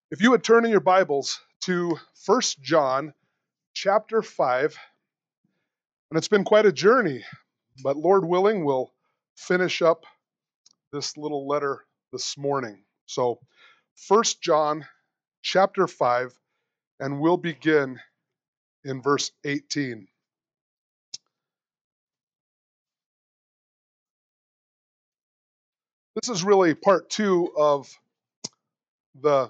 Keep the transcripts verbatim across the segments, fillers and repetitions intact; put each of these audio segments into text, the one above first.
If you would turn in your Bibles to First John chapter five, and it's been quite a journey, but Lord willing, we'll finish up this little letter this morning. So First John chapter five, and we'll begin in verse eighteen. This is really part two of the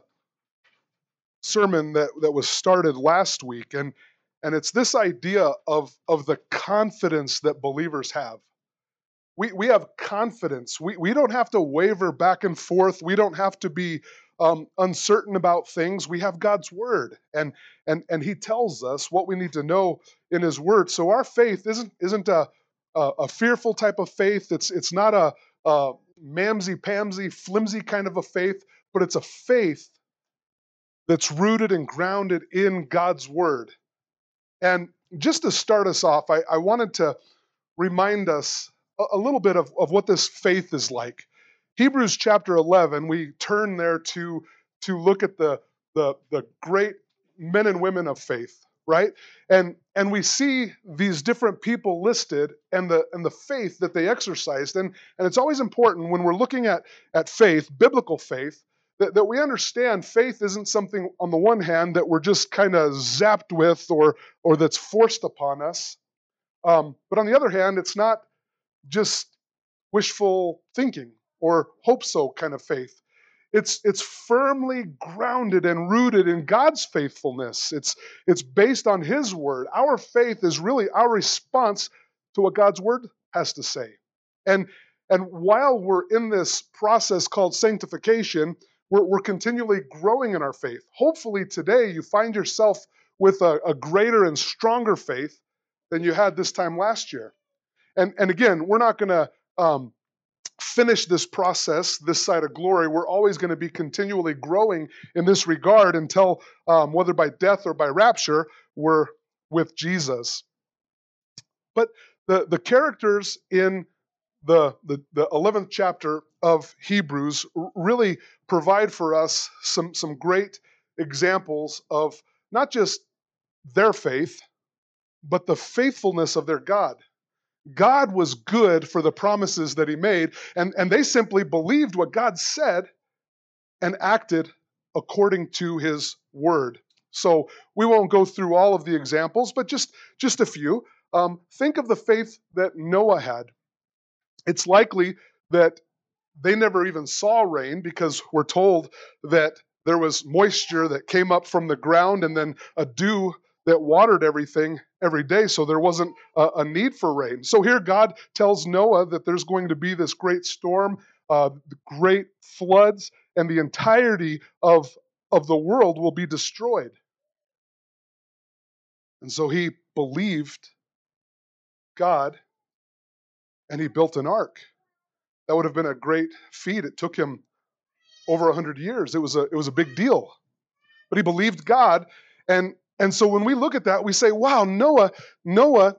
sermon that, that was started last week, and, and it's this idea of, of the confidence that believers have. We, we have confidence. We, we don't have to waver back and forth. We don't have to be um, uncertain about things. We have God's word, and and and He tells us what we need to know in His word. So our faith isn't isn't a a, a fearful type of faith. It's it's not a, a mamsy pamsy flimsy kind of a faith, but it's a faith that's rooted and grounded in God's word. And just to start us off, I, I wanted to remind us a little bit of, of what this faith is like. Hebrews chapter eleven, we turn there to, to look at the, the, the great men and women of faith, right? And, and we see these different people listed and the, and the faith that they exercised. And, and it's always important when we're looking at, at faith, biblical faith, that, that we understand faith isn't something on the one hand that we're just kind of zapped with or, or that's forced upon us. Um, but on the other hand, it's not just wishful thinking or hope so kind of faith. It's it's firmly grounded and rooted in God's faithfulness. It's it's based on His word. Our faith is really our response to what God's word has to say. And and while we're in this process called sanctification, we're, we're continually growing in our faith. Hopefully today you find yourself with a, a greater and stronger faith than you had this time last year. And, and again, we're not going to um, finish this process this side of glory. We're always going to be continually growing in this regard until, um, whether by death or by rapture, we're with Jesus. But the, the characters in the, the, the eleventh chapter of Hebrews really provide for us some, some great examples of not just their faith, but the faithfulness of their God. God was good for the promises that He made, and, and they simply believed what God said and acted according to His word. So we won't go through all of the examples, but just, just a few. Um, think of the faith that Noah had. It's likely that they never even saw rain because we're told that there was moisture that came up from the ground and then a dew that watered everything every day, so there wasn't a, a need for rain. So here God tells Noah that there's going to be this great storm, uh, great floods, and the entirety of, of the world will be destroyed. And so he believed God, and he built an ark. That would have been a great feat. It took him over a hundred years. It was a it was a big deal. But he believed God, and and so when we look at that, we say, wow, Noah, Noah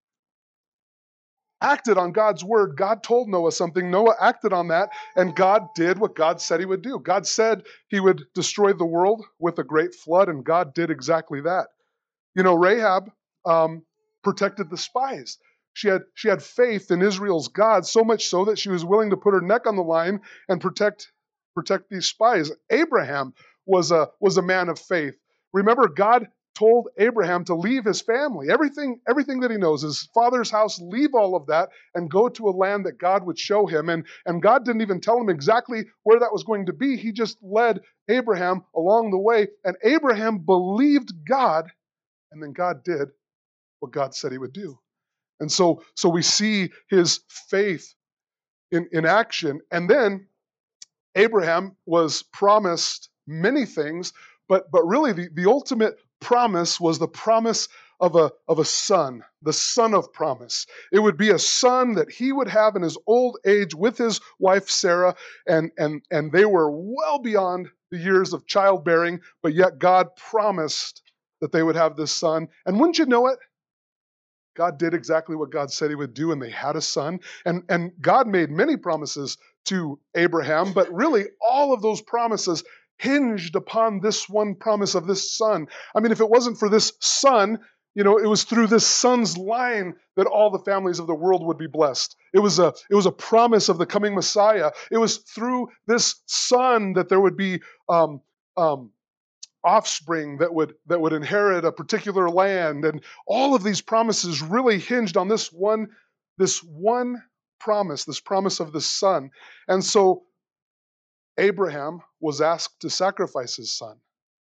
acted on God's word. God told Noah something. Noah acted on that, and God did what God said He would do. God said He would destroy the world with a great flood, and God did exactly that. You know, Rahab um, protected the spies. She had she had faith in Israel's God, so much so that she was willing to put her neck on the line and protect protect these spies. Abraham was a was a man of faith. Remember, God told Abraham to leave his family, everything, everything that he knows, his father's house, leave all of that and go to a land that God would show him. And, and God didn't even tell him exactly where that was going to be. He just led Abraham along the way. And Abraham believed God, and then God did what God said He would do. And so, so we see his faith in, in action. And then Abraham was promised many things, but, but really the, the ultimate promise was the promise of a, of a son, the son of promise. It would be a son that he would have in his old age with his wife Sarah, and, and, and they were well beyond the years of childbearing, but yet God promised that they would have this son. And wouldn't you know it? God did exactly what God said He would do, and they had a son. And, and God made many promises to Abraham, but really all of those promises hinged upon this one promise of this son. I mean, if it wasn't for this son, you know, it was through this son's line that all the families of the world would be blessed. It was a, it was a promise of the coming Messiah. It was through this son that there would be um, um, offspring that would that would inherit a particular land, and all of these promises really hinged on this one, this one promise, this promise of the son. And so Abraham was asked to sacrifice his son.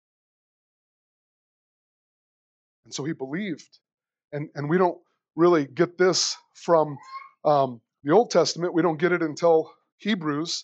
And so he believed. And, and we don't really get this from um, the Old Testament. We don't get it until Hebrews.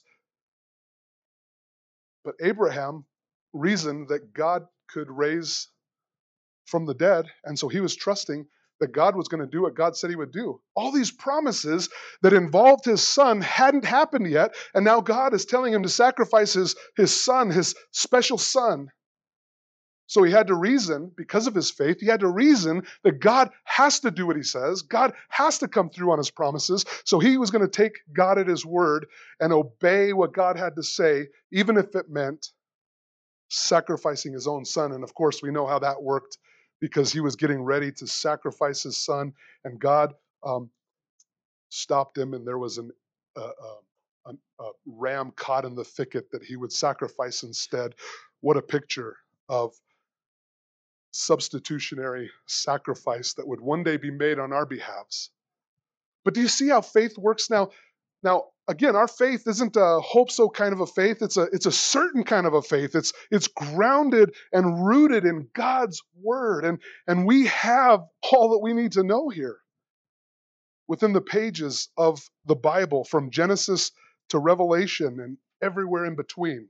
But Abraham reasoned that God could raise from the dead. And so he was trusting that God was going to do what God said he would do. All these promises that involved his son hadn't happened yet. And now God is telling him to sacrifice his, his son, his special son. So he had to reason, because of his faith, he had to reason that God has to do what he says. God has to come through on his promises. So he was going to take God at his word and obey what God had to say, even if it meant sacrificing his own son. And of course, we know how that worked, because he was getting ready to sacrifice his son, and God um, stopped him, and there was an, uh, uh, a, a ram caught in the thicket that he would sacrifice instead. What a picture of substitutionary sacrifice that would one day be made on our behalves. But do you see how faith works now? Now, again, our faith isn't a hope-so kind of a faith. It's a, it's a certain kind of a faith. It's, it's grounded and rooted in God's word. And, and we have all that we need to know here within the pages of the Bible, from Genesis to Revelation and everywhere in between.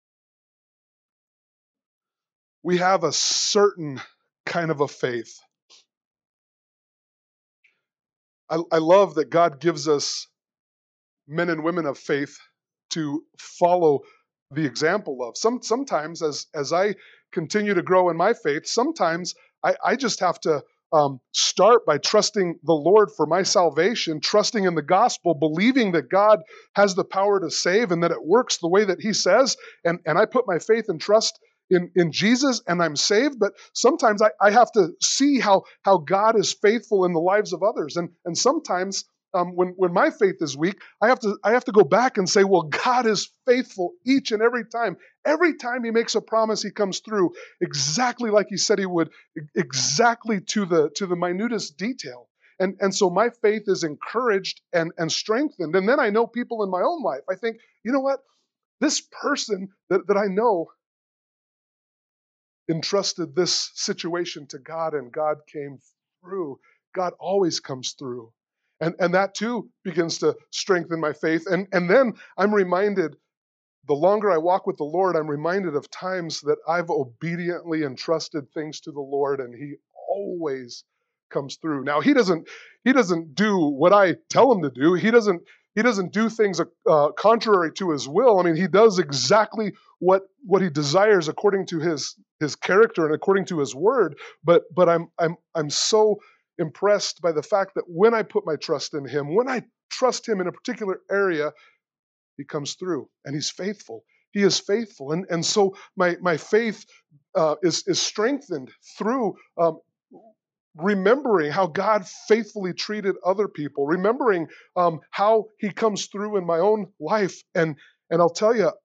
We have a certain kind of a faith. I, I love that God gives us men and women of faith to follow the example of. Some sometimes as as I continue to grow in my faith, sometimes I, I just have to um, start by trusting the Lord for my salvation, trusting in the gospel, believing that God has the power to save and that it works the way that he says, and, and I put my faith and trust in, in Jesus, and I'm saved. But sometimes I, I have to see how, how God is faithful in the lives of others. And, and sometimes Um, when, when my faith is weak, I have to I have to go back and say, well, God is faithful each and every time. Every time he makes a promise, he comes through exactly like he said he would, exactly to the to the minutest detail. And, and so my faith is encouraged and, and strengthened. And then I know people in my own life. I think, you know what? This person that, that I know entrusted this situation to God, and God came through. God always comes through. And, and that too begins to strengthen my faith. And, and then I'm reminded, the longer I walk with the Lord, I'm reminded of times that I've obediently entrusted things to the Lord, and he always comes through. Now, he doesn't he doesn't do what I tell him to do. He doesn't he doesn't do things uh, contrary to his will. I mean, he does exactly what what he desires according to his his character and according to his word. But but I'm I'm I'm so impressed by the fact that when I put my trust in him, when I trust him in a particular area, he comes through, and he's faithful. He is faithful. And, and so my, my faith uh, is, is strengthened through um, remembering how God faithfully treated other people, remembering um, how he comes through in my own life. And, and I'll tell you,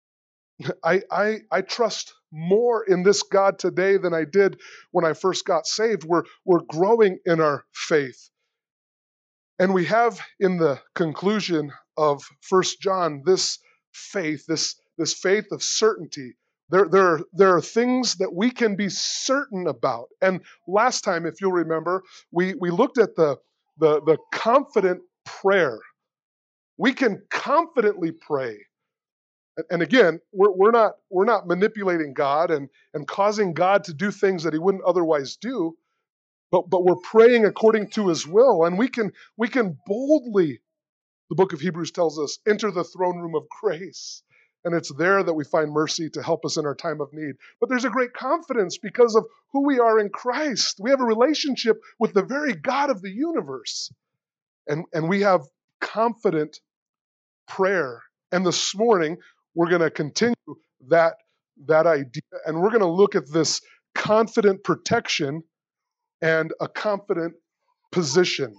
I, I, I trust more in this God today than I did when I first got saved. We're, we're growing in our faith. And we have in the conclusion of First John this faith, this, this faith of certainty. There, there, are, there are things that we can be certain about. And last time, if you'll remember, we, we looked at the, the, the confident prayer. We can confidently pray. And again, we're, we're not we're not manipulating God and, and causing God to do things that he wouldn't otherwise do, but but we're praying according to his will, and we can we can boldly, the book of Hebrews tells us, enter the throne room of grace. And it's there that we find mercy to help us in our time of need. But there's a great confidence because of who we are in Christ. We have a relationship with the very God of the universe. And, and we have confident prayer. And this morning, we're going to continue that, that idea. And we're going to look at this confident protection and a confident position.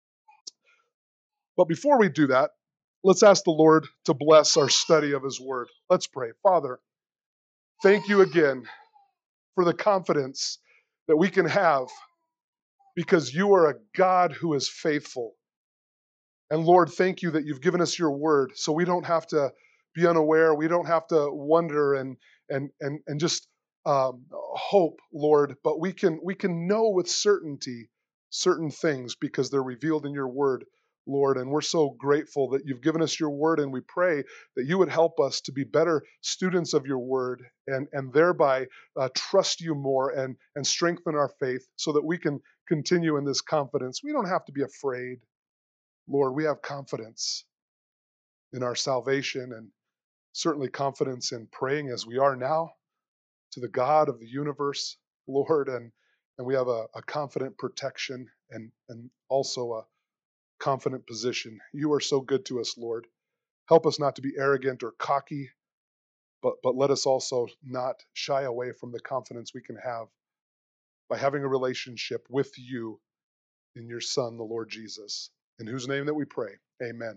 But before we do that, let's ask the Lord to bless our study of his word. Let's pray. Father, thank you again for the confidence that we can have because you are a God who is faithful. And Lord, thank you that you've given us your word so we don't have to be unaware. We don't have to wonder and and and and just um, hope, Lord, but we can we can know with certainty certain things because they're revealed in your word, Lord. And we're so grateful that you've given us your word, and we pray that you would help us to be better students of your word and and thereby uh, trust you more and and strengthen our faith so that we can continue in this confidence. We don't have to be afraid. Lord, we have confidence in our salvation and certainly confidence in praying as we are now to the God of the universe, Lord, and, and we have a, a confident protection and, and also a confident position. You are so good to us, Lord. Help us not to be arrogant or cocky, but, but let us also not shy away from the confidence we can have by having a relationship with you in your Son, the Lord Jesus, in whose name that we pray. Amen.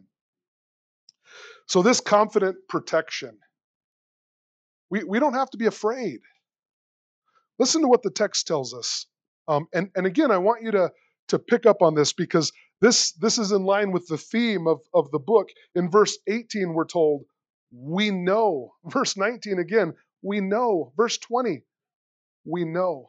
So this confident protection, we, we don't have to be afraid. Listen to what the text tells us. Um, and, and again, I want you to, to pick up on this because this, this is in line with the theme of, of the book. In verse eighteen, we're told, we know. Verse nineteen again, we know. Verse twenty, we know.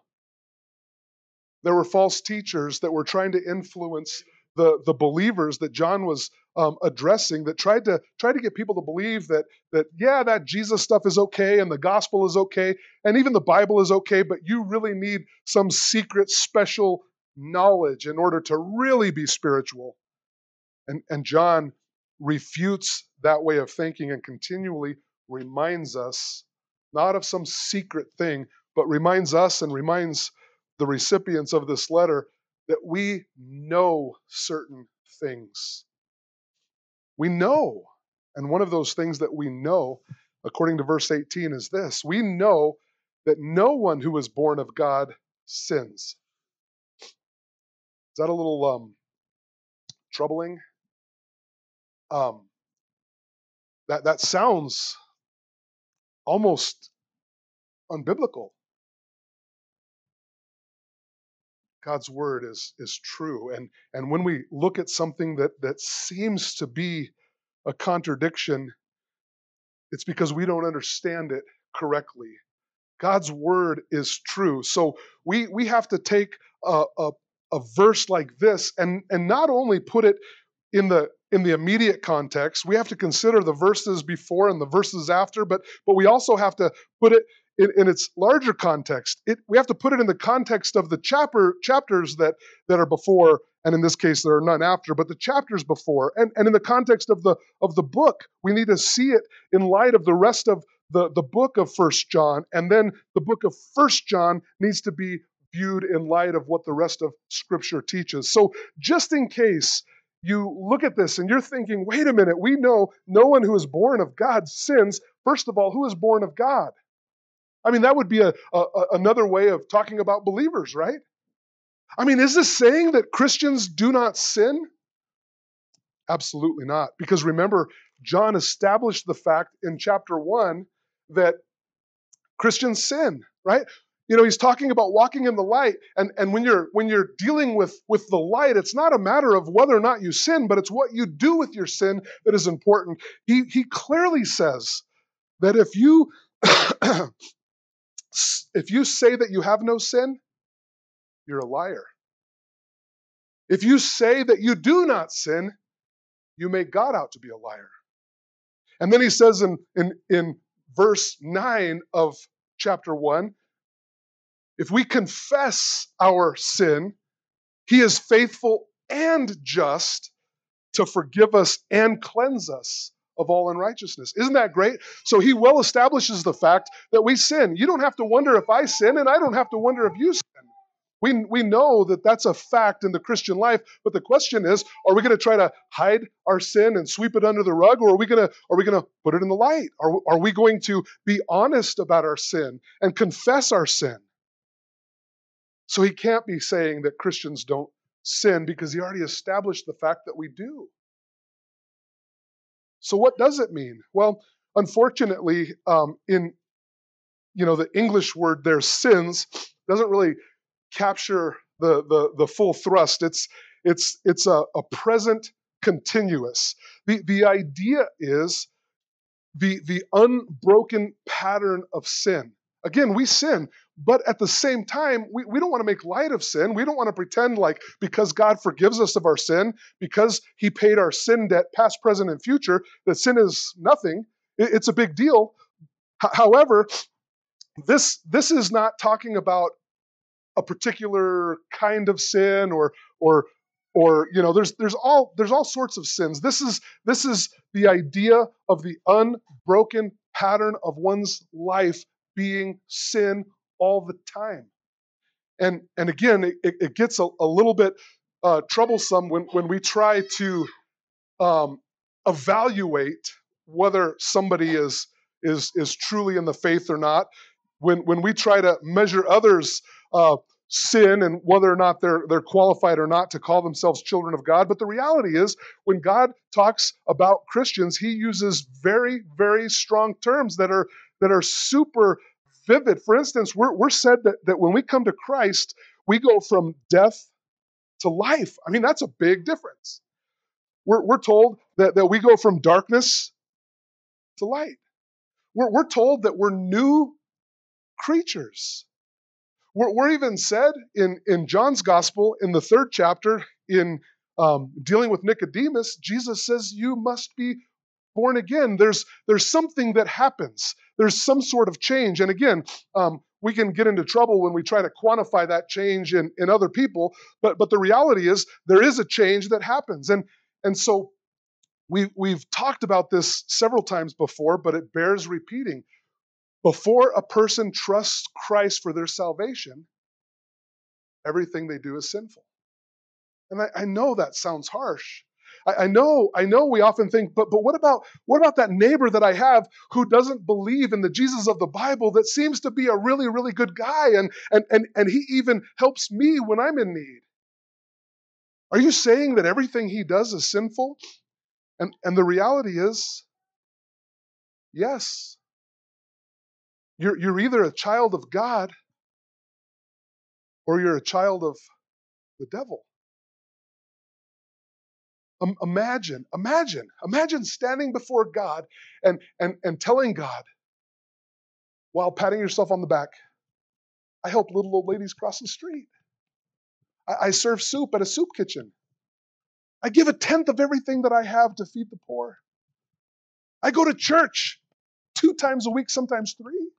There were false teachers that were trying to influence the, the believers that John was um, addressing, that tried to try to get people to believe that that yeah, that Jesus stuff is okay and the gospel is okay and even the Bible is okay, but you really need some secret special knowledge in order to really be spiritual. And and John refutes that way of thinking and continually reminds us not of some secret thing, but reminds us and reminds the recipients of this letter that we know certain things. We know. And one of those things that we know, according to verse eighteen, is this. We know that no one who is born of God sins. Is that a little um, troubling? Um, that, that sounds almost unbiblical. God's word is, is true. And, and when we look at something that, that seems to be a contradiction, it's because we don't understand it correctly. God's word is true. So we, we have to take a, a, a verse like this and, and not only put it in the in the immediate context, we have to consider the verses before and the verses after, but but we also have to put it in, in its larger context. It, we have to put it in the context of the chapter chapters that that are before, and in this case there are none after, but the chapters before, and, and in the context of the of the book. We need to see it in light of the rest of the, the book of First John, and then the book of First John needs to be viewed in light of what the rest of Scripture teaches. So just in case you look at this and you're thinking, wait a minute, we know no one who is born of God sins. First of all, who is born of God? I mean, that would be a, a, another way of talking about believers, right? I mean, is this saying that Christians do not sin? Absolutely not. Because remember, John established the fact in chapter one that Christians sin, right? You know, he's talking about walking in the light, and, and when you're when you're dealing with, with the light, it's not a matter of whether or not you sin, but it's what you do with your sin that is important. He he clearly says that if you if you say that you have no sin, you're a liar. If you say that you do not sin, you make God out to be a liar. And then he says in in, in verse nine of chapter one, if we confess our sin, he is faithful and just to forgive us and cleanse us of all unrighteousness. Isn't that great? So he well establishes the fact that we sin. You don't have to wonder if I sin, and I don't have to wonder if you sin. We, we know that that's a fact in the Christian life, but the question is, are we going to try to hide our sin and sweep it under the rug, or are we going to are we going to put it in the light? Are, are we going to be honest about our sin and confess our sin? So he can't be saying that Christians don't sin because he already established the fact that we do. So what does it mean? Well, unfortunately, um, in you know the English word there, sins, doesn't really capture the, the, the full thrust. It's, it's, it's a, a present continuous. The, the idea is the, the unbroken pattern of sin. Again, we sin, but at the same time, we, we don't want to make light of sin. We don't want to pretend like because God forgives us of our sin, because he paid our sin debt, past, present, and future, that sin is nothing. It, it's a big deal. H- however, this, this is not talking about a particular kind of sin, or or or you know there's there's all there's all sorts of sins. This is this is the idea of the unbroken pattern of one's life being sin all the time. And and again, it, it gets a, a little bit uh, troublesome when when we try to um, evaluate whether somebody is is is truly in the faith or not. When when we try to measure others' uh, sin and whether or not they're they're qualified or not to call themselves children of God. But the reality is, when God talks about Christians, he uses very, very strong terms that are that are super vivid. For instance, we're we're said that, that when we come to Christ, we go from death to life. I mean, that's a big difference. We're, we're told that, that we go from darkness to light. We're, we're told that we're new creatures. We're, we're even said in, in John's gospel, in the third chapter, in um, dealing with Nicodemus, Jesus says, you must be born again. There's, there's something that happens. There's some sort of change. And again, um, we can get into trouble when we try to quantify that change in, in other people. But, but the reality is there is a change that happens. And, and so we, we've talked about this several times before, but it bears repeating. Before a person trusts Christ for their salvation, everything they do is sinful. And I, I know that sounds harsh. I, I know, I know we often think, but but what about what about that neighbor that I have who doesn't believe in the Jesus of the Bible, that seems to be a really, really good guy, and and and, and he even helps me when I'm in need? Are you saying that everything he does is sinful? And and the reality is, yes. You're you're either a child of God or you're a child of the devil. Um, imagine, imagine, imagine standing before God and, and, and telling God, while patting yourself on the back, I help little old ladies cross the street. I, I serve soup at a soup kitchen. I give a tenth of everything that I have to feed the poor. I go to church two times a week, sometimes three.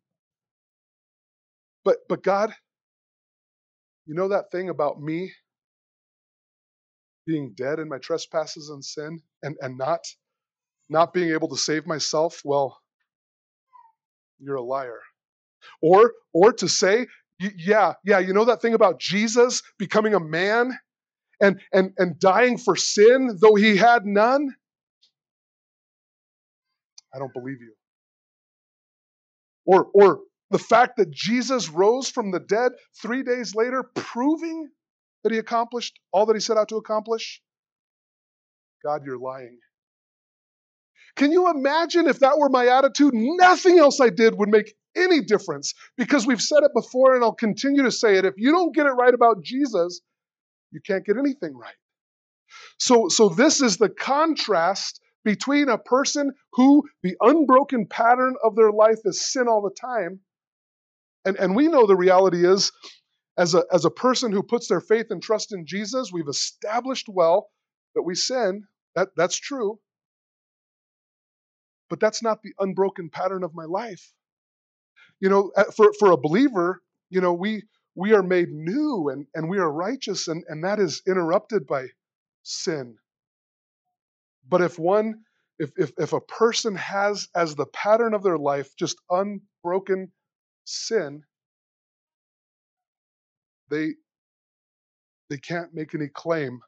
But, but God, you know that thing about me being dead in my trespasses and sin, and, and not, not being able to save myself? Well, you're a liar. Or, or to say, yeah, yeah, you know that thing about Jesus becoming a man and, and, and dying for sin, though he had none? I don't believe you. Or, or the fact that Jesus rose from the dead three days later, proving that he accomplished all that he set out to accomplish? God, you're lying. Can you imagine if that were my attitude? Nothing else I did would make any difference, because we've said it before and I'll continue to say it. If you don't get it right about Jesus, you can't get anything right. So, so this is the contrast between a person who the unbroken pattern of their life is sin all the time. And, and we know the reality is, as a, as a person who puts their faith and trust in Jesus, we've established well that we sin. That, that's true. But that's not the unbroken pattern of my life. You know, for, for a believer, you know, we we are made new and, and we are righteous, and, and that is interrupted by sin. But if one, if, if if a person has as the pattern of their life just unbroken sin, they They can't make any claim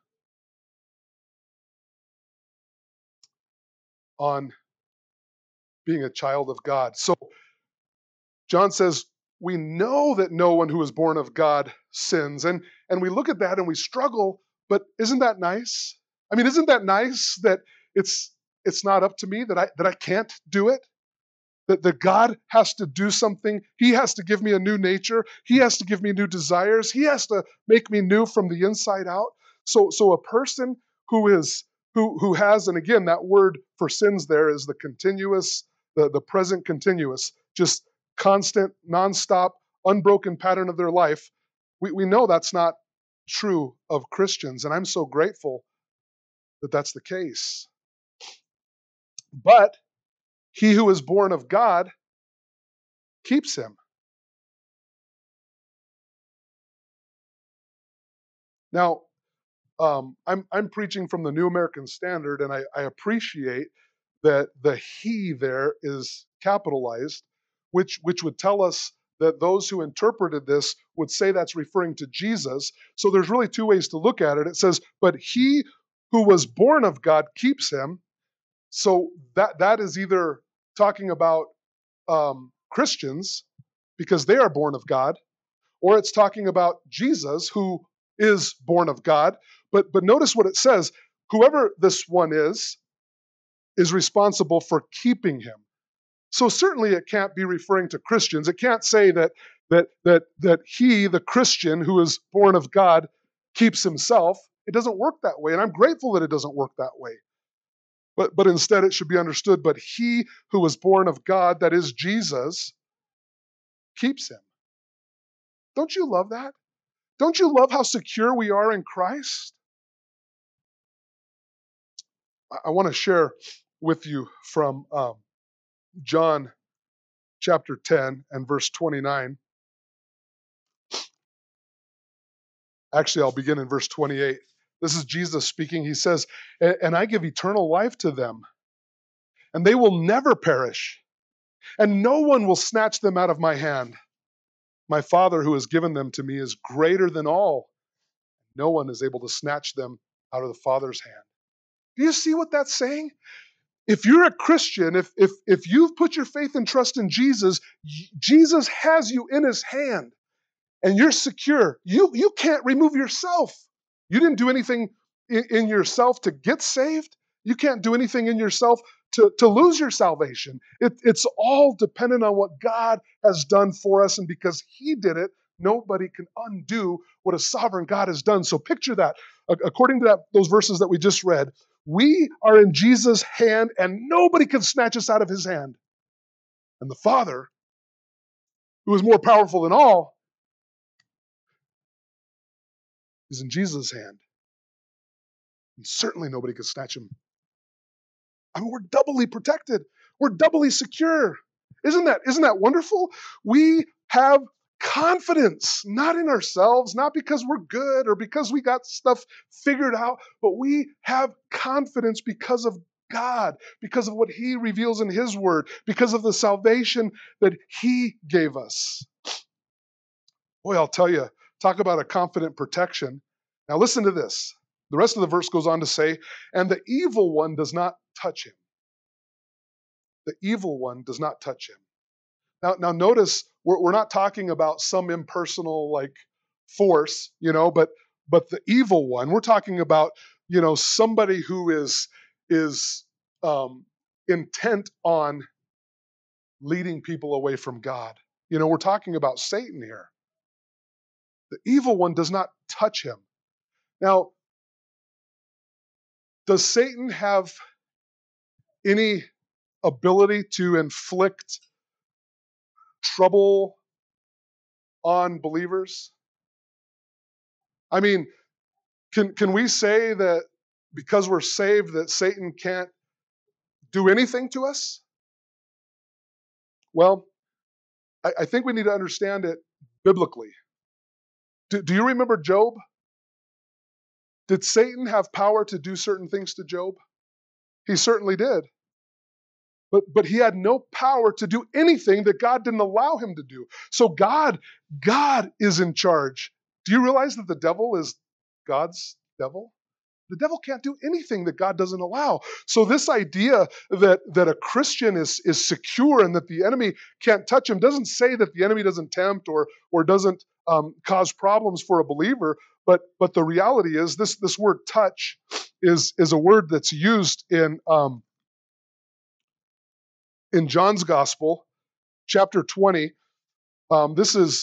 on being a child of God. So John says, we know that no one who is born of God sins. And, and we look at that and we struggle, but isn't that nice? I mean, isn't that nice that it's it's not up to me, that I that I can't do it? That, that God has to do something. He has to give me a new nature. He has to give me new desires. He has to make me new from the inside out. So, so a person who is who who has, and again, that word for sins there is the continuous, the, the present continuous, just constant, nonstop, unbroken pattern of their life. We, we know that's not true of Christians, and I'm so grateful that that's the case. But he who is born of God keeps him. Now, um, I'm I'm preaching from the New American Standard, and I, I appreciate that the he there is capitalized, which which would tell us that those who interpreted this would say that's referring to Jesus. So there's really two ways to look at it. It says, but he who was born of God keeps him. So that that is either talking about um, Christians because they are born of God, or it's talking about Jesus who is born of God. But but notice what it says. Whoever this one is, is responsible for keeping him. So certainly it can't be referring to Christians. It can't say that that that that he, the Christian who is born of God, keeps himself. It doesn't work that way. And I'm grateful that it doesn't work that way. But but instead it should be understood, but he who was born of God, that is Jesus, keeps him. Don't you love that? Don't you love how secure we are in Christ? I, I want to share with you from um, John chapter ten and verse twenty-nine. Actually, I'll begin in verse twenty-eight. This is Jesus speaking. He says, and I give eternal life to them, and they will never perish, and no one will snatch them out of my hand. My Father who has given them to me is greater than all. No one is able to snatch them out of the Father's hand. Do you see what that's saying? If you're a Christian, if if if you've put your faith and trust in Jesus, Jesus has you in his hand and you're secure. You you can't remove yourself. You didn't do anything in, in yourself to get saved. You can't do anything in yourself to, to lose your salvation. It, it's all dependent on what God has done for us, and because he did it, nobody can undo what a sovereign God has done. So picture that. According to that, those verses that we just read, we are in Jesus' hand and nobody can snatch us out of his hand. And the Father, who is more powerful than all, is in Jesus' hand. And certainly nobody can snatch him. I mean, we're doubly protected. We're doubly secure. Isn't that, isn't that wonderful? We have confidence, not in ourselves, not because we're good or because we got stuff figured out, but we have confidence because of God, because of what he reveals in his word, because of the salvation that he gave us. Boy, I'll tell you, talk about a confident protection. Now listen to this. The rest of the verse goes on to say, and the evil one does not touch him. The evil one does not touch him. Now, now notice we're, we're not talking about some impersonal like force, you know, but but the evil one. We're talking about, you know, somebody who is is um, intent on leading people away from God. You know, we're talking about Satan here. The evil one does not touch him. Now, does Satan have any ability to inflict trouble on believers? I mean, can can we say that because we're saved that Satan can't do anything to us? Well, I, I think we need to understand it biblically. Do, do you remember Job? Did Satan have power to do certain things to Job? He certainly did. But, but he had no power to do anything that God didn't allow him to do. So God, God is in charge. Do you realize that the devil is God's devil? The devil can't do anything that God doesn't allow. So this idea that, that a Christian is, is secure and that the enemy can't touch him doesn't say that the enemy doesn't tempt or, or doesn't um, cause problems for a believer. But, but the reality is this, this word touch is, is a word that's used in, um, in John's Gospel, chapter twenty. Um, this is,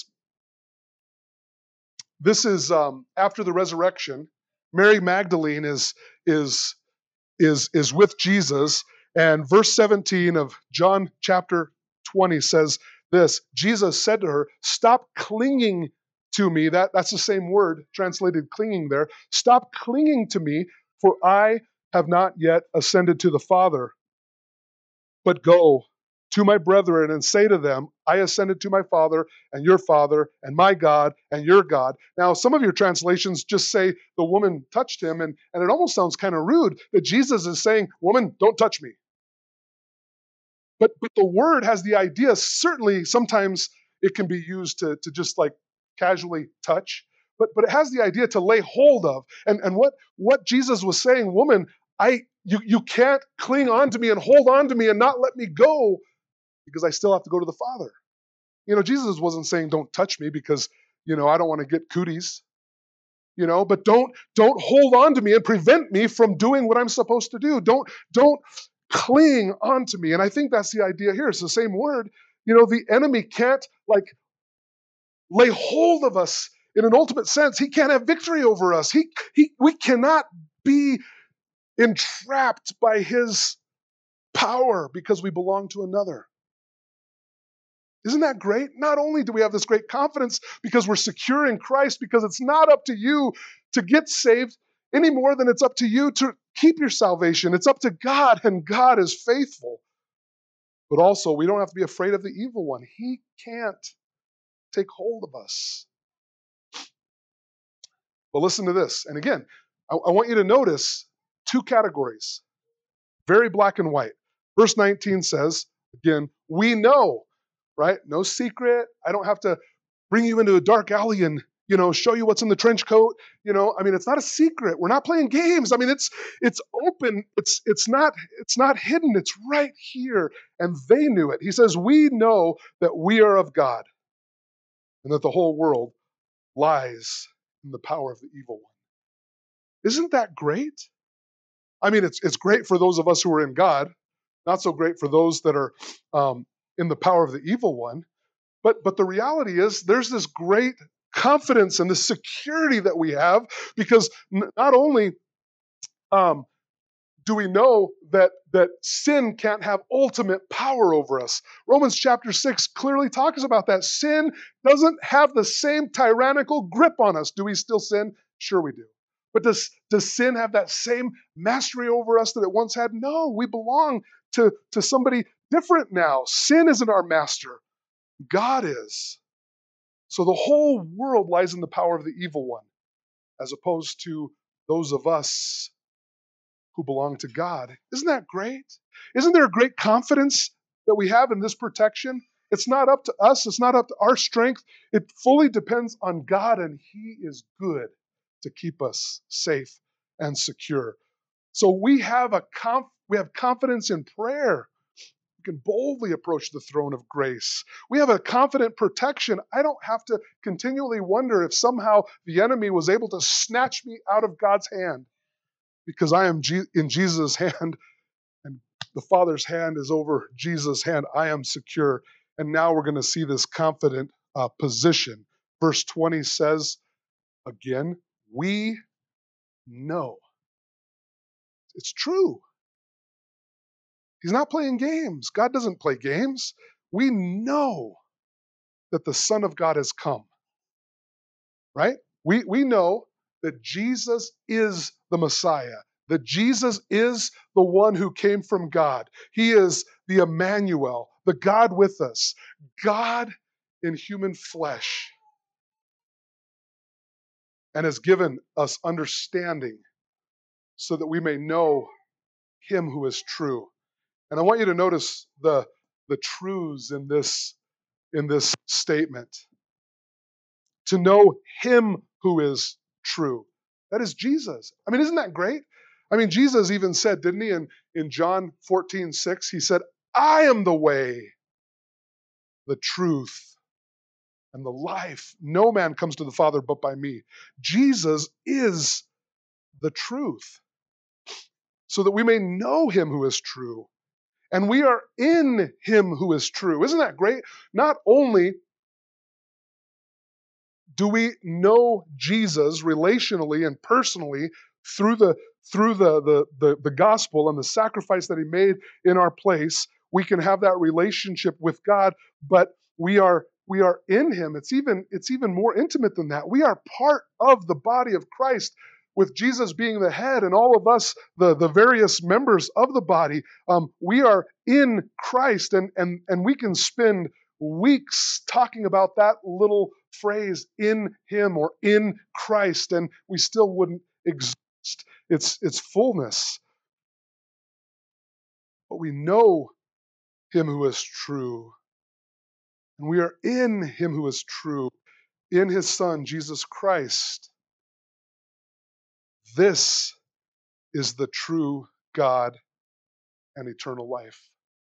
this is um, after the resurrection. Mary Magdalene is, is is is with Jesus, and verse seventeen of John chapter twenty says this: Jesus said to her, "Stop clinging to me." That that's the same word translated clinging there. "Stop clinging to me, for I have not yet ascended to the Father, but go to my brethren and say to them, I ascended to my Father and your Father and my God and your God." Now, some of your translations just say the woman touched him, and, and it almost sounds kind of rude that Jesus is saying, "Woman, don't touch me." But, but the word has the idea, certainly sometimes it can be used to, to just like casually touch, but, but it has the idea to lay hold of. And, and what, what Jesus was saying, "Woman, I you, you can't cling on to me and hold on to me and not let me go, because I still have to go to the Father." You know, Jesus wasn't saying don't touch me because, you know, I don't want to get cooties, you know, but don't don't hold on to me and prevent me from doing what I'm supposed to do. Don't don't cling onto me. And I think that's the idea here. It's the same word. You know, the enemy can't like lay hold of us in an ultimate sense. He can't have victory over us. He he we cannot be entrapped by his power because we belong to another. Isn't that great? Not only do we have this great confidence because we're secure in Christ, because it's not up to you to get saved any more than it's up to you to keep your salvation. It's up to God, and God is faithful. But also, we don't have to be afraid of the evil one. He can't take hold of us. But listen to this. And again, I, I want you to notice two categories, very black and white. Verse nineteen says, again, we know, right? No secret. I don't have to bring you into a dark alley and, you know, show you what's in the trench coat. You know, I mean, it's not a secret. We're not playing games. I mean, it's it's open. It's it's not it's not hidden. It's right here. And they knew it. He says, we know that we are of God and that the whole world lies in the power of the evil one. Isn't that great? I mean, it's it's great for those of us who are in God, not so great for those that are um, in the power of the evil one. But but the reality is there's this great confidence and the security that we have because n- not only um, do we know that, that sin can't have ultimate power over us. Romans chapter six clearly talks about that. Sin doesn't have the same tyrannical grip on us. Do we still sin? Sure we do. But does, does sin have that same mastery over us that it once had? No, we belong to, to somebody different now. Sin isn't our master. God is. So the whole world lies in the power of the evil one, as opposed to those of us who belong to God. Isn't that great? Isn't there a great confidence that we have in this protection? It's not up to us. It's not up to our strength. It fully depends on God, and He is good to keep us safe and secure. So we have a conf- we have confidence in prayer. We can boldly approach the throne of grace. We have a confident protection. I don't have to continually wonder if somehow the enemy was able to snatch me out of God's hand, because I am G- in Jesus' hand, and the Father's hand is over Jesus' hand. I am secure. And now we're going to see this confident uh, position. Verse twenty says, again, we know. It's true. He's not playing games. God doesn't play games. We know that the Son of God has come, right? We, we know that Jesus is the Messiah, that Jesus is the one who came from God. He is the Emmanuel, the God with us, God in human flesh, and has given us understanding so that we may know Him who is true. And I want you to notice the, the truths in this, in this statement. To know Him who is true. That is Jesus. I mean, isn't that great? I mean, Jesus even said, didn't he, in, in John fourteen six, he said, I am the way, the truth, and the life. No man comes to the Father but by me. Jesus is the truth, so that we may know him who is true. And we are in him who is true. Isn't that great? Not only do we know Jesus relationally and personally through the through the, the, the, the gospel and the sacrifice that he made in our place, we can have that relationship with God, but we are we are in him. It's even it's even more intimate than that. We are part of the body of Christ, with Jesus being the head and all of us, the, the various members of the body. Um, we are in Christ, and, and, and we can spend weeks talking about that little phrase, in him or in Christ, and we still wouldn't exhaust its, its fullness. But we know him who is true, and we are in him who is true, in his Son, Jesus Christ. This is the true God and eternal life.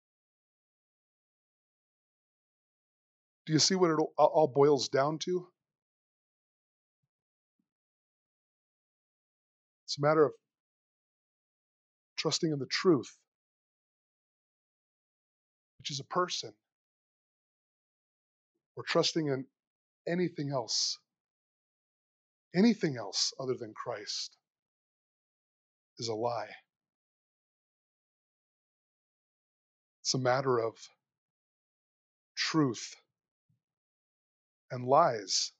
Do you see what it all boils down to? It's a matter of trusting in the truth, which is a person, or trusting in anything else, anything else other than Christ is a lie. It's a matter of truth and lies.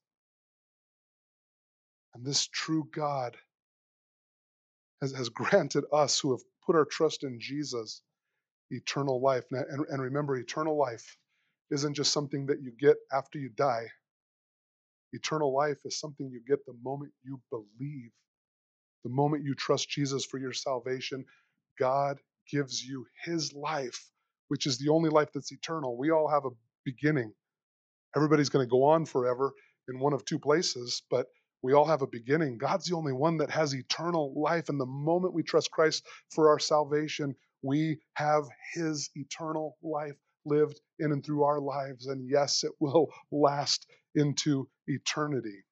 And this true God has, has granted us who have put our trust in Jesus eternal life. And, and remember, eternal life isn't just something that you get after you die. Eternal life is something you get the moment you believe. The moment you trust Jesus for your salvation, God gives you his life, which is the only life that's eternal. We all have a beginning. Everybody's going to go on forever in one of two places, but we all have a beginning. God's the only one that has eternal life. And the moment we trust Christ for our salvation, we have his eternal life lived in and through our lives. And yes, it will last into eternity.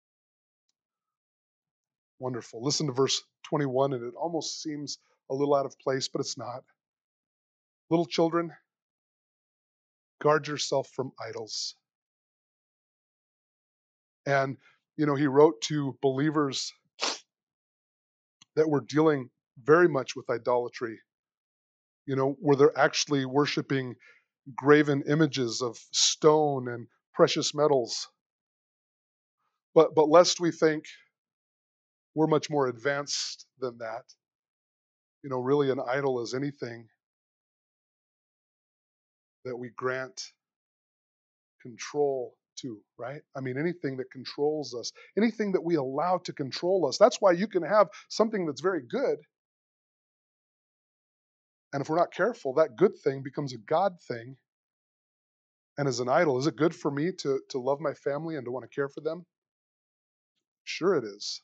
Wonderful. Listen to verse twenty-one, and it almost seems a little out of place, but it's not. Little children, guard yourself from idols. And, you know, he wrote to believers that were dealing very much with idolatry, you know, where they're actually worshiping graven images of stone and precious metals. But, but lest we think we're much more advanced than that, you know, really an idol is anything that we grant control to, right? I mean, anything that controls us, anything that we allow to control us. That's why you can have something that's very good, and if we're not careful, that good thing becomes a God thing and is an idol. Is it good for me to, to love my family and to want to care for them? Sure it is.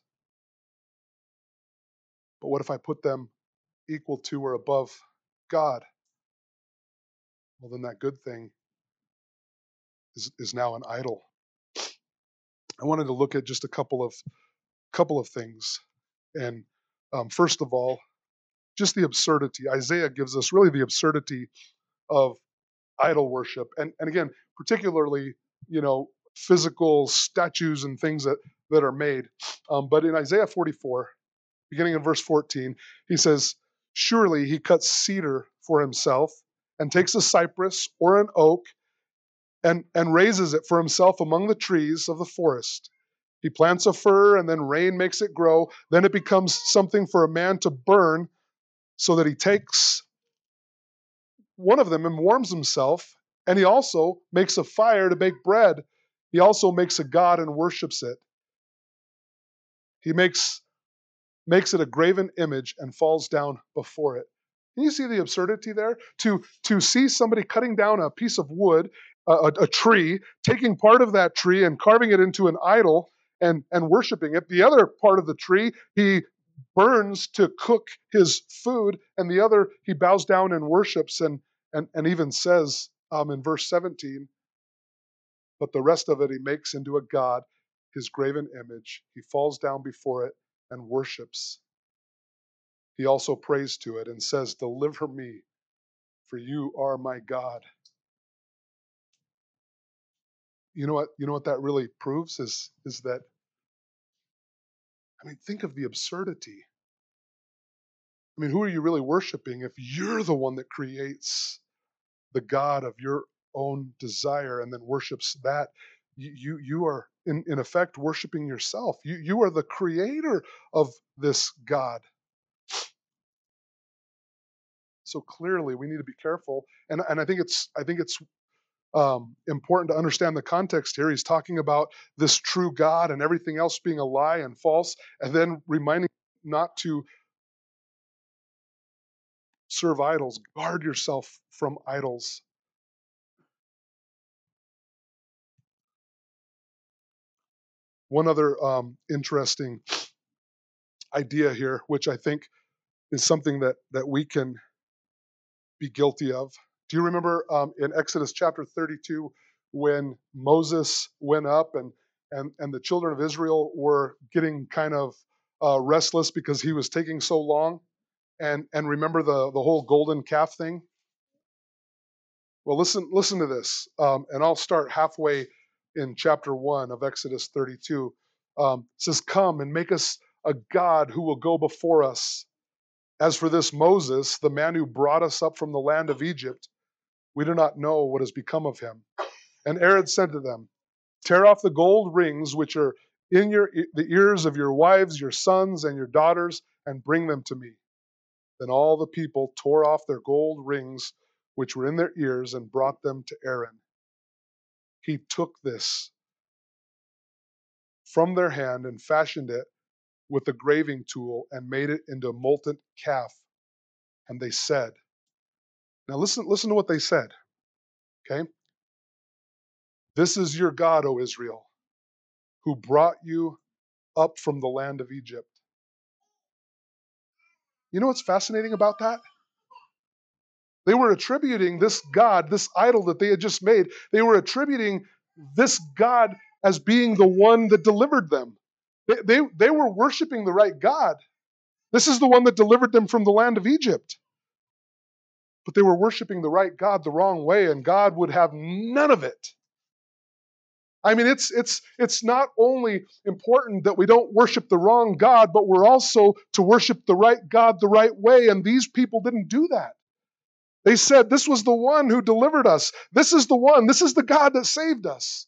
But what if I put them equal to or above God? Well, then that good thing is, is now an idol. I wanted to look at just a couple of couple of things. And um, first of all, just the absurdity. Isaiah gives us really the absurdity of idol worship. And, and again, particularly, you know, physical statues and things that, that are made. Um, but in Isaiah forty-four, beginning in verse fourteen, he says, surely he cuts cedar for himself and takes a cypress or an oak and, and raises it for himself among the trees of the forest. He plants a fir and then rain makes it grow. Then it becomes something for a man to burn, so that he takes one of them and warms himself. And he also makes a fire to bake bread. He also makes a god and worships it. He makes, makes it a graven image and falls down before it. Can you see the absurdity there? To, to see somebody cutting down a piece of wood, a, a tree, taking part of that tree and carving it into an idol, and, and worshiping it. The other part of the tree, he burns to cook his food, and the other, he bows down and worships, and, and, and even says um, in verse seventeen, but the rest of it he makes into a god, his graven image. He falls down before it and worships. He also prays to it and says, deliver me, for you are my God. You know what, you know what that really proves is, is that, I mean, think of the absurdity. I mean, who are you really worshiping if you're the one that creates the God of your own desire and then worships that? You, you, you are, in, in effect, worshiping yourself. You, you are the creator of this God. So clearly, we need to be careful. And, and I think it's, I think it's um, important to understand the context here. He's talking about this true God and everything else being a lie and false, and then reminding not to serve idols. Guard yourself from idols. One other um, interesting idea here, which I think is something that that we can be guilty of. Do you remember um, in Exodus chapter thirty-two when Moses went up and and and the children of Israel were getting kind of uh, restless because he was taking so long? And and remember the the whole golden calf thing? Well, listen listen to this, um, and I'll start halfway in chapter one of Exodus thirty-two. Um, it says, "Come and make us a god who will go before us. As for this Moses, the man who brought us up from the land of Egypt, we do not know what has become of him." And Aaron said to them, "Tear off the gold rings which are in your the ears of your wives, your sons, and your daughters, and bring them to me." Then all the people tore off their gold rings which were in their ears and brought them to Aaron. He took this from their hand and fashioned it with a graving tool and made it into a molten calf. And they said, now listen, listen to what they said, okay? "This is your God, O Israel, who brought you up from the land of Egypt." You know what's fascinating about that? They were attributing this God, this idol that they had just made, they were attributing this God as being the one that delivered them. They, they, they were worshiping the right God. This is the one that delivered them from the land of Egypt. But they were worshiping the right God the wrong way, and God would have none of it. I mean, it's it's it's not only important that we don't worship the wrong God, but we're also to worship the right God the right way, and these people didn't do that. They said, this was the one who delivered us. This is the one. This is the God that saved us.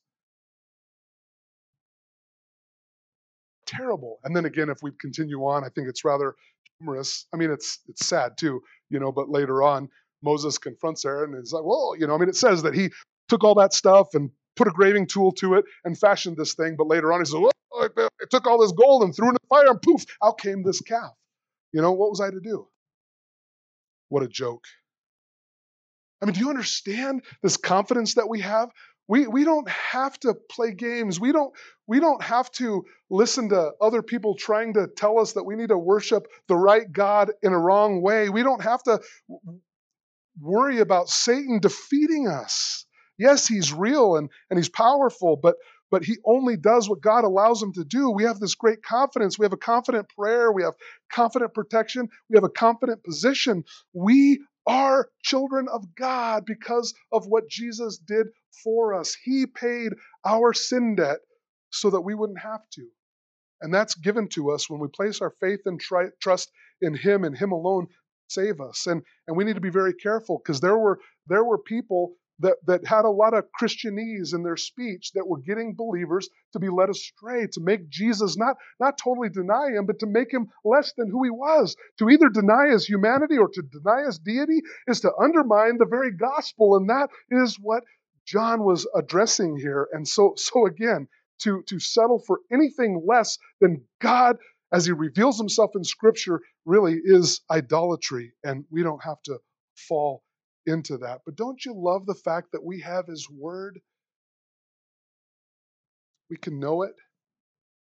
Terrible. And then again, if we continue on, I think it's rather humorous. I mean, it's it's sad too, you know, but later on, Moses confronts Aaron and he's like, well, you know, I mean, it says that he took all that stuff and put a graving tool to it and fashioned this thing. But later on, he says, well, I took all this gold and threw it in the fire and poof, out came this calf. You know, what was I to do? What a joke. I mean, do you understand this confidence that we have? We, we don't have to play games. We don't, we don't have to listen to other people trying to tell us that we need to worship the right God in a wrong way. We don't have to worry about Satan defeating us. Yes, he's real and, and he's powerful, but, but he only does what God allows him to do. We have this great confidence. We have a confident prayer. We have confident protection. We have a confident position. We are children of God because of what Jesus did for us. He paid our sin debt so that we wouldn't have to. And that's given to us when we place our faith and try, trust in him and him alone save us. And and we need to be very careful because there were there were people that, that had a lot of Christianese in their speech that were getting believers to be led astray, to make Jesus not, not totally deny him, but to make him less than who he was. To either deny his humanity or to deny his deity is to undermine the very gospel. And that is what John was addressing here. And so, so again, to, to settle for anything less than God as he reveals himself in Scripture really is idolatry, and we don't have to fall into that. But don't you love the fact that we have his word? We can know it.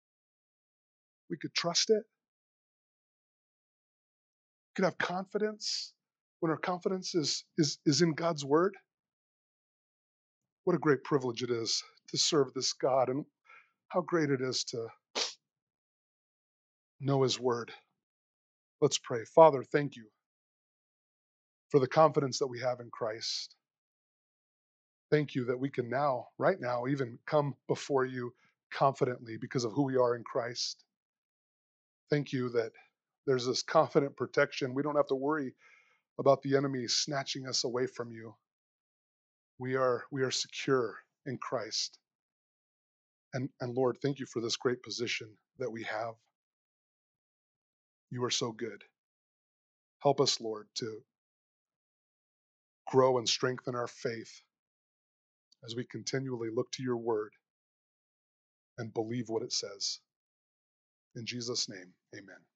we could trust it, we could have confidence when our confidence is, is, is in God's word. What a great privilege it is to serve this God, and how great it is to know his word. Let's pray. Father, thank you for the confidence that we have in Christ. Thank you that we can now, right now, even come before you confidently because of who we are in Christ. Thank you that there's this confident protection. We don't have to worry about the enemy snatching us away from you. We are we are secure in Christ. And and Lord, thank you for this great position that we have. You are so good. Help us, Lord, to grow and strengthen our faith as we continually look to your word and believe what it says. In Jesus' name, amen.